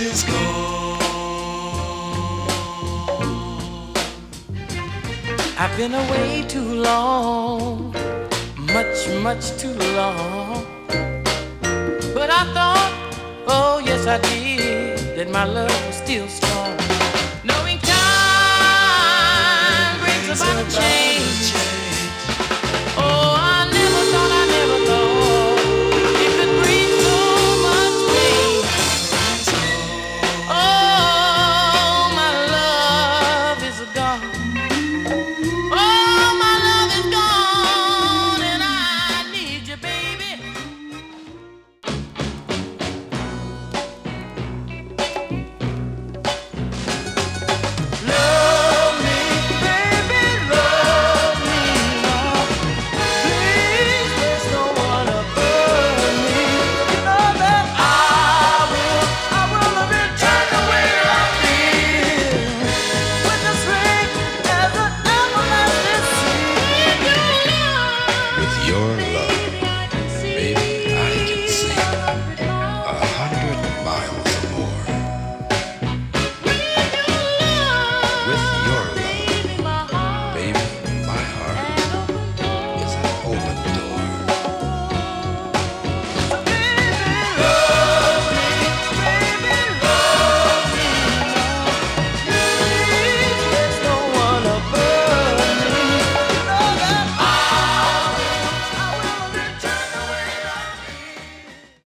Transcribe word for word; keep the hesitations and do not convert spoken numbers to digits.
is gone. I've been away too long, much, much too long. But I thought, oh yes I did, that my love was still strong. Knowing time brings about a change.